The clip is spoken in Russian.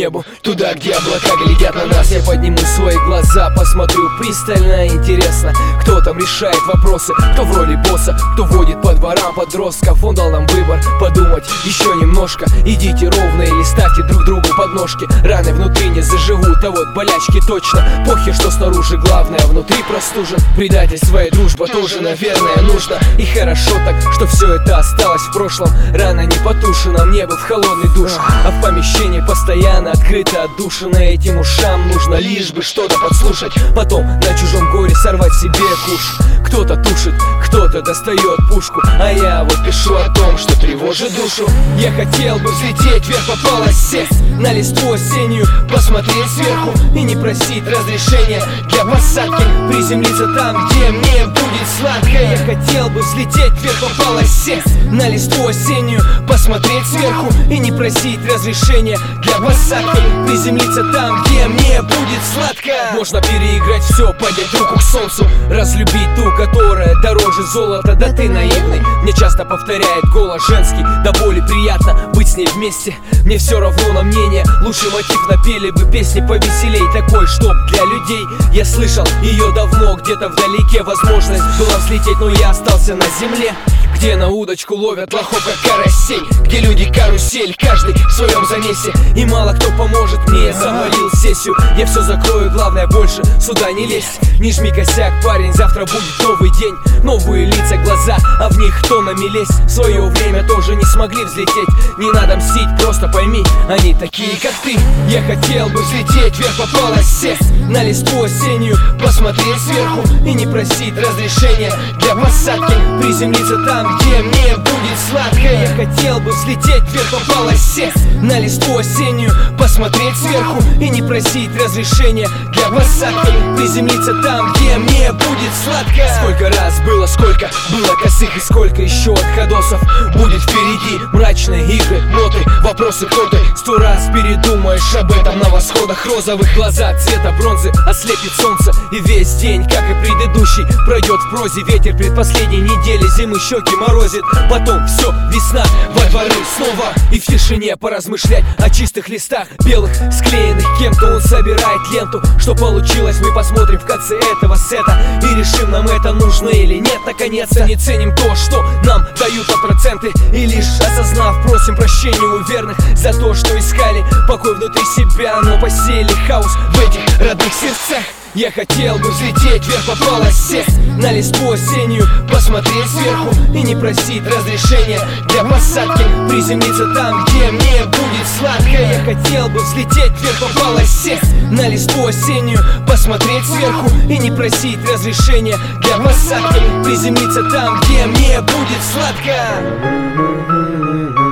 небу, туда, где облака глядят на нас. Я подниму свои глаза, посмотрю пристально и интересно, кто там решает вопросы, кто в роли босса, кто водит по дворам подростков. Он дал нам выбор подумать еще немножко. Идите ровно или ставьте друг другу подножки. Раны внутри не заживут, а вот болячки точно. Похер, что снаружи, главное внутри простужен. Предательство и дружба тоже, наверное, нужно. И хорошо так, что все это осталось в прошлом. Рана не потушена, мне бы в холодный душ, а в помещении постоянно открыто отдушина. Этим ушам нужно лишь бы что-то подслушать, потом на чужом горе сорвать себе куш. Кто-то тушит, кто-то достает пушку, а я вот пишу о том, что тревожит душу. Я хотел бы взлететь вверх по полосе, на листву осеннюю посмотреть сверху и не просить разрешения для посадки, приземлиться там, где мне будет сладко. Я хотел бы взлететь вверх по полосе, на листву осеннюю посмотреть сверху и не просить разрешения для посадки, приземлиться там, где мне будет сладко. Можно переиграть все, поднять руку к солнцу, разлюбить ту, которая дороже золота. Да ты наивный, мне часто повторяет голос женский. До боли приятно быть с ней вместе, мне все равно на мнение. Лучший мотив напели бы песни повеселей, такой, чтоб для людей. Я слышал ее давно, где-то вдалеке. Возможность была взлететь, но я остался на земле, где на удочку ловят лохов как карасей, где люди карусель, каждый в своем замесе, и мало кто поможет мне. Я завалил сессию, я все закрою, главное больше сюда не лезть. Не жми косяк, парень, завтра будет новый день, новые лица, глаза, а в них тоннами лезть. В свое время тоже не смогли взлететь, не надо мстить, просто пойми, они такие как ты. Я хотел бы взлететь вверх по полосе, на листву осеннюю посмотреть сверху и не просить разрешения для посадки, приземлиться там, где мне будет сладко. Я хотел бы взлететь вверх по полосе, на листву осеннюю посмотреть сверху и не просить разрешения для посадки, приземлиться там, где мне будет сладко. Сколько раз было, сколько было косых и сколько еще отходосов будет впереди. Мрачные игры, ноты, вопросы, кто ты. 100 раз передумаешь об этом на восходах розовых глазах цвета бронзы ослепит солнце, и весь день, как и предыдущий, пройдет в прозе. Ветер предпоследней недели зимы щеки морозит, потом все, весна, во дворы снова. И в тишине поразмышлять о чистых листах белых, склеенных кем-то. Он собирает ленту, что получилось, мы посмотрим в конце этого сета и решим, нам это нужно или нет. Наконец-то не ценим то, что нам дают проценты, и лишь осознав, просим прощения у верных за то, что искали покой внутри себя, но посеяли хаос в этих родных сердцах. Я хотел бы взлететь вверх по полосе, на листву осеннюю посмотреть сверху и не просить разрешения для посадки, приземлиться там, где мне будет сладко. Я хотел бы взлететь вверх по полосе, на листву осеннюю посмотреть сверху и не просить разрешения для посадки, приземлиться там, где мне будет сладко.